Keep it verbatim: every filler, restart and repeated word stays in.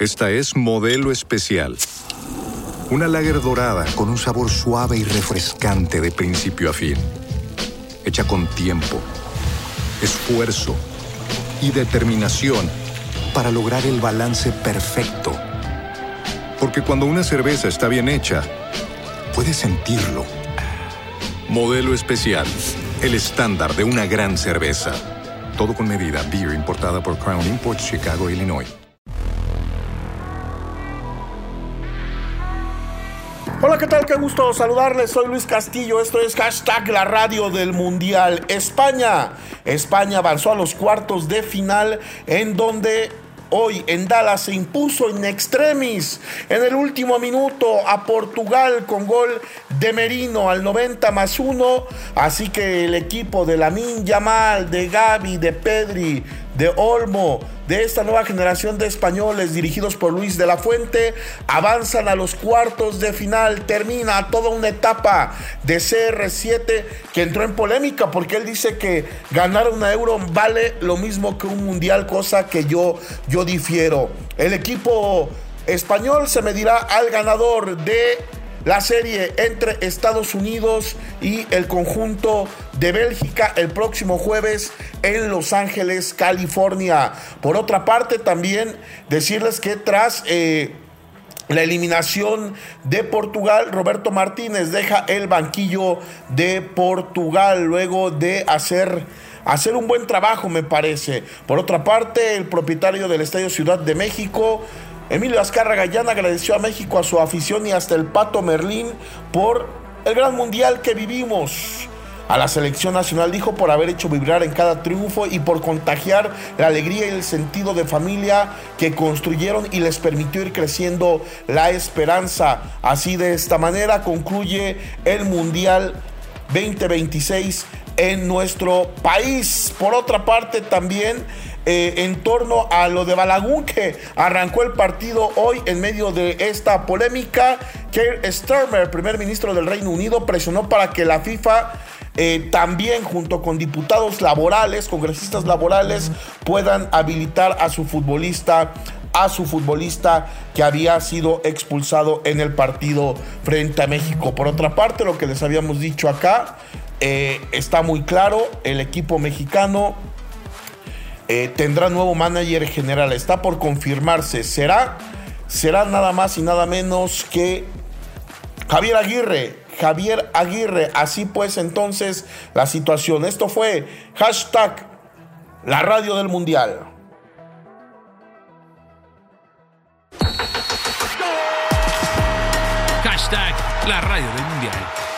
Esta es Modelo Especial. Una lager dorada con un sabor suave y refrescante de principio a fin. Hecha con tiempo, esfuerzo y determinación para lograr el balance perfecto. Porque cuando una cerveza está bien hecha, puedes sentirlo. Modelo Especial, el estándar de una gran cerveza. Todo con medida. Beer importada por Crown Imports, Chicago, Illinois. Hola, ¿qué tal? Qué gusto saludarles. Soy Luis Castillo. Esto es Hashtag la Radio del Mundial. España. España avanzó a los cuartos de final, en donde hoy en Dallas se impuso in extremis en el último minuto a Portugal con gol de Merino al noventa más uno. Así que el equipo de Lamine Yamal, de Gavi, de Pedri, de Olmo, de esta nueva generación de españoles dirigidos por Luis de la Fuente, avanzan a los cuartos de final. Termina toda una etapa de C R siete que entró en polémica porque él dice que ganar una Euro vale lo mismo que un mundial, cosa que yo, yo difiero. El equipo español se medirá al ganador de la serie entre Estados Unidos y el conjunto de Bélgica el próximo jueves en Los Ángeles, California. Por otra parte, también decirles que tras eh, la eliminación de Portugal, Roberto Martínez deja el banquillo de Portugal luego de hacer... hacer un buen trabajo, me parece. Por otra parte, el propietario del Estadio Ciudad de México, Emilio Azcárraga Gallán, agradeció a México, a su afición y hasta el Pato Merlín por el gran mundial que vivimos. A la selección nacional, dijo, por haber hecho vibrar en cada triunfo y por contagiar la alegría y el sentido de familia que construyeron y les permitió ir creciendo la esperanza. Así, de esta manera concluye el Mundial veinte veintiséis en nuestro país. Por otra parte, también eh, en torno a lo de Balagun, que arrancó el partido hoy en medio de esta polémica, Keir Starmer, primer ministro del Reino Unido, presionó para que la FIFA eh, también, junto con diputados laborales, congresistas laborales, puedan habilitar a su futbolista a su futbolista que había sido expulsado en el partido frente a México. Por otra parte, lo que les habíamos dicho acá, Eh, está muy claro, el equipo mexicano eh, tendrá nuevo manager general, está por confirmarse, será, será nada más y nada menos que Javier Aguirre, Javier Aguirre. Así pues, entonces, la situación. Esto fue Hashtag la Radio del Mundial. Hashtag la Radio del Mundial.